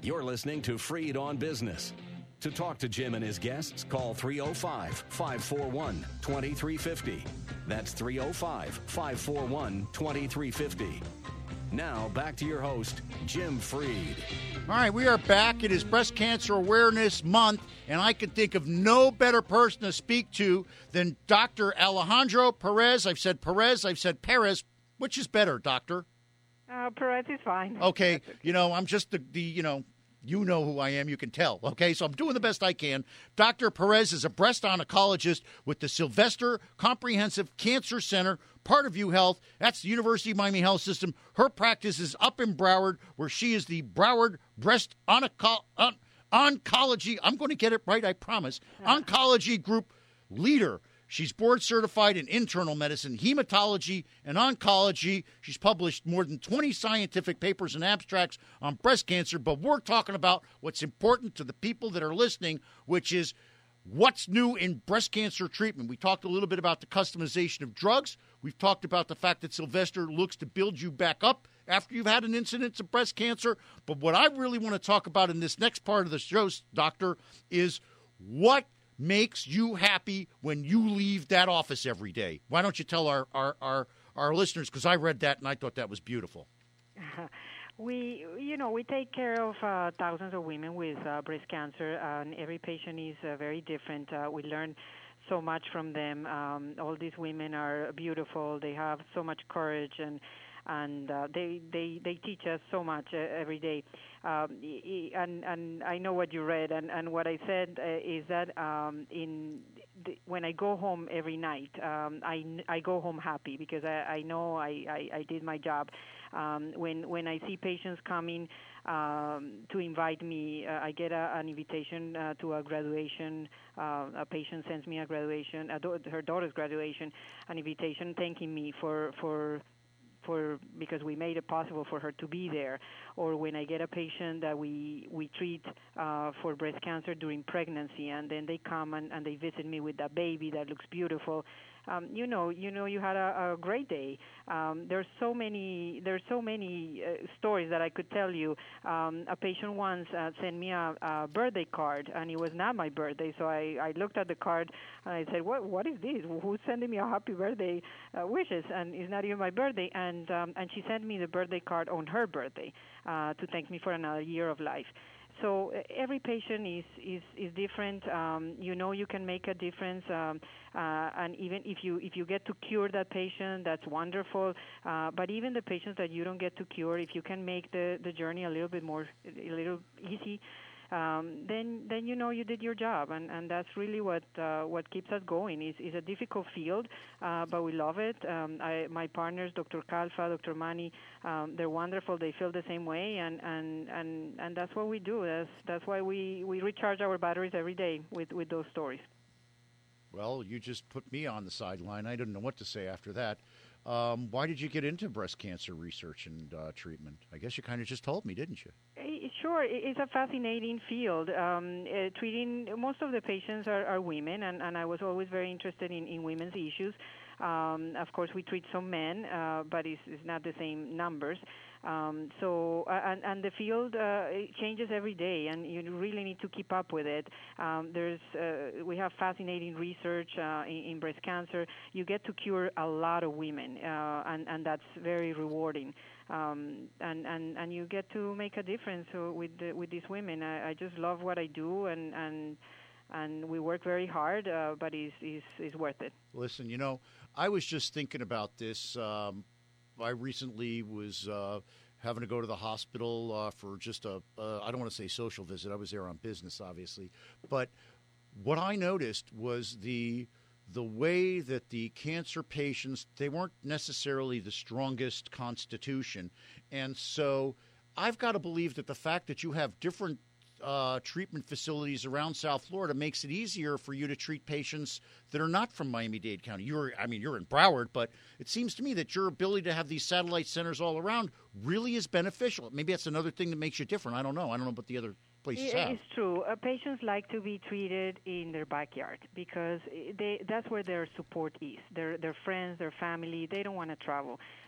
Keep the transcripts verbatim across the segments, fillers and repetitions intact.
You're listening to Freed on Business. To talk to Jim and his guests, call three oh five, five four one, two three five oh. That's three oh five, five four one, two three five oh. Now, back to your host, Jim Freed. All right, we are back. It is Breast Cancer Awareness Month, and I can think of no better person to speak to than Doctor Alejandro Perez. I've said Perez, I've said Perez. Which is better, doctor? Uh, Perez is fine. Okay, you know, I'm just the, the, you know, you know who I am, you can tell, okay? So I'm doing the best I can. Doctor Perez is a breast oncologist with the Sylvester Comprehensive Cancer Center, part of UHealth. That's the University of Miami Health System. Her practice is up in Broward, where she is the Broward Breast Onco- on- Oncology, I'm going to get it right, I promise, Oncology Group leader. She's board certified in internal medicine, hematology, and oncology. She's published more than twenty scientific papers and abstracts on breast cancer, but we're talking about what's important to the people that are listening, which is what's new in breast cancer treatment. We talked a little bit about the customization of drugs. We've talked about the fact that Sylvester looks to build you back up after you've had an incidence of breast cancer. But what I really want to talk about in this next part of the show, doctor, is what makes you happy when you leave that office every day. Why don't you tell our, our, our, our listeners, because I read that and I thought that was beautiful. We, you know, we take care of uh, thousands of women with uh, breast cancer, uh, and every patient is uh, very different. Uh, we learn so much from them. Um, all these women are beautiful. They have so much courage, and and uh, they, they they teach us so much uh, every day. Um, and and I know what you read, and, and what I said uh, is that um, in the, when I go home every night, um, I, I go home happy because I, I know I, I, I did my job. Um, when when I see patients coming um, to invite me, uh, I get a, an invitation uh, to a graduation. Uh, a patient sends me a graduation, a do- her daughter's graduation, an invitation thanking me for for. For, because we made it possible for her to be there. Or when I get a patient that we we treat uh, for breast cancer during pregnancy, and then they come and, and they visit me with that baby that looks beautiful. Um, you know, you know, you had a, a great day. Um, there's so many, there's so many uh, stories that I could tell you. Um, a patient once uh, sent me a, a birthday card, and it was not my birthday. So I, I looked at the card and I said, "What, what is this? Who's sending me a happy birthday uh, wishes?" And it's not even my birthday. And um, and she sent me the birthday card on her birthday uh, to thank me for another year of life. So uh, every patient is is is different. Um, you know, you can make a difference, um, uh, and even if you if you get to cure that patient, that's wonderful. Uh, but even the patients that you don't get to cure, if you can make the, the journey a little bit more a little easy, um, then then you know you did your job, and, and that's really what uh, what keeps us going. It's, it's a difficult field, uh, but we love it. Um, I, my partners, Doctor Kalfa, Doctor Mani, um, they're wonderful. They feel the same way, and, and, and, and that's what we do. That's that's why we, we recharge our batteries every day with, with those stories. Well, you just put me on the sideline. I didn't know what to say after that. Um, why did you get into breast cancer research and uh, treatment? I guess you kind of just told me, didn't you? Sure, it's a fascinating field. Um, uh, treating most of the patients are, are women, and, and I was always very interested in, in women's issues. Um, of course, we treat some men, uh, but it's, it's not the same numbers. Um, so, uh, and, and the field uh, it changes every day, and you really need to keep up with it. Um, there's, uh, we have fascinating research uh, in, in breast cancer. You get to cure a lot of women, uh, and, and that's very rewarding. Um, and, and, and you get to make a difference uh, with the, with these women. I, I just love what I do, and and and we work very hard, uh, but it's, it's, it's worth it. Listen, you know, I was just thinking about this. Um, I recently was uh, having to go to the hospital uh, for just a, uh, I don't want to say social visit. I was there on business, obviously. But what I noticed was the the way that the cancer patients, they weren't necessarily the strongest constitution. And so I've got to believe that the fact that you have different uh, treatment facilities around South Florida makes it easier for you to treat patients that are not from Miami-Dade County. You're, I mean, you're in Broward, but it seems to me that your ability to have these satellite centers all around really is beneficial. Maybe that's another thing that makes you different. I don't know. I don't know about the other places have. It's true. Uh, patients like to be treated in their backyard because they, that's where their support is. Their their friends, their family, they don't want to travel.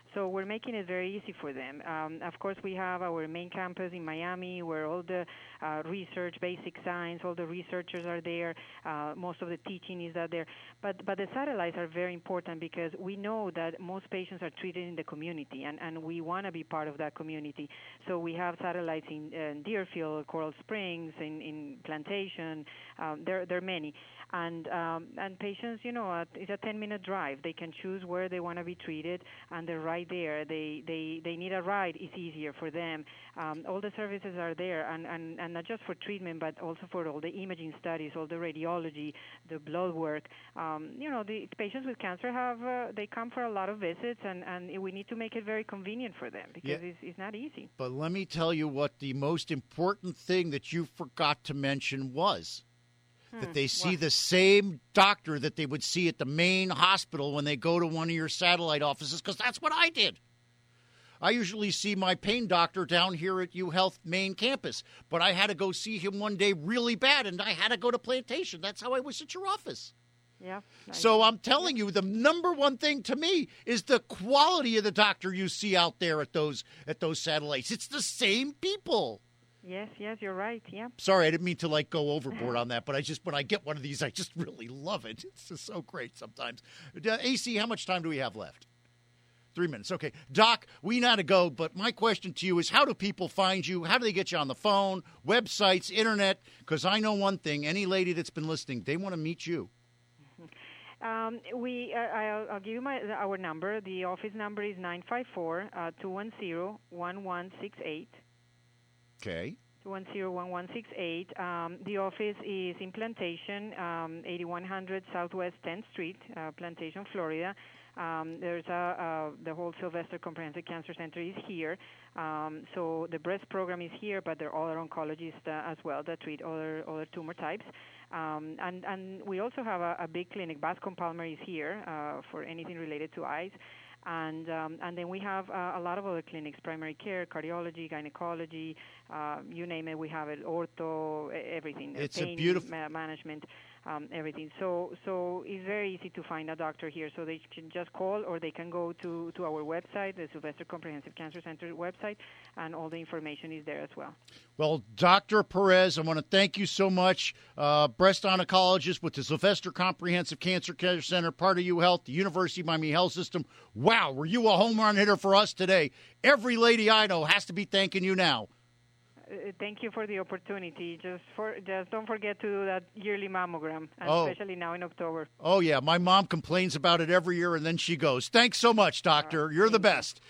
So we're making it very easy for them. Um, of course, we have our main campus in Miami where all the uh, research, basic science, all the researchers are there. Uh, most of the teaching is out there. But but the satellites are very important because we know that most patients are treated in the community, and, and we want to be part of that community. So we have satellites in, in Deerfield, Coral Springs, in, in Plantation. Um, there, there are many. And um, and patients, you know, uh, it's a ten-minute drive. They can choose where they want to be treated, and they're right there. They they, they need a ride. It's easier for them. Um, all the services are there, and, and, and not just for treatment, but also for all the imaging studies, all the radiology, the blood work. Um, you know, the patients with cancer have uh, they come for a lot of visits, and, and we need to make it very convenient for them because Yeah. it's, it's not easy. But let me tell you what the most important thing that you forgot to mention was. That they see What? the same doctor that they would see at the main hospital when they go to one of your satellite offices, because that's what I did. I usually see my pain doctor down here at UHealth main campus, but I had to go see him one day really bad, and I had to go to Plantation. That's how I was at your office. Yeah. I So I'm telling you, the number one thing to me is the quality of the doctor you see out there at those at those satellites. It's the same people. Yes, yes, you're right. Yeah. Sorry, I didn't mean to like go overboard on that, but I just when I get one of these, I just really love it. It's just so great sometimes. Uh, A C, how much time do we have left? Three minutes. Okay. Doc, we got to go, but my question to you is how do people find you? How do they get you on the phone, websites, internet? Because I know one thing, any lady that's been listening, they want to meet you. Um, we, uh, I'll, I'll give you my our number. The office number is nine five four, two one zero, one one six eight. Okay. two one zero, one one six eight. Um, the office is in Plantation, um, eighty-one hundred Southwest tenth Street, uh, Plantation, Florida. Um, there's a, uh, the whole Sylvester Comprehensive Cancer Center is here. Um, so the breast program is here, but there are other oncologists uh, as well that treat other other tumor types. Um, and, and we also have a, a big clinic. Bascom Palmer is here uh, for anything related to eyes. And um, and then we have uh, a lot of other clinics, primary care, cardiology, gynecology, uh, you name it, we have it, ortho, everything. It's a pain beautiful- ma- management, um, everything. So so it's very easy to find a doctor here. So they can just call or they can go to, to our website, the Sylvester Comprehensive Cancer Center website, and all the information is there as well. Well, Doctor Perez, I want to thank you so much. Uh, breast oncologist with the Sylvester Comprehensive Cancer Care Center, part of UHealth, the University of Miami Health System. Wow, were you a home run hitter for us today? Every lady I know has to be thanking you now. Uh, thank you for the opportunity. Just for just don't forget to do that yearly mammogram, and Oh. especially now in October. Oh, yeah, my mom complains about it every year, and then she goes. Thanks so much, doctor. You're the best.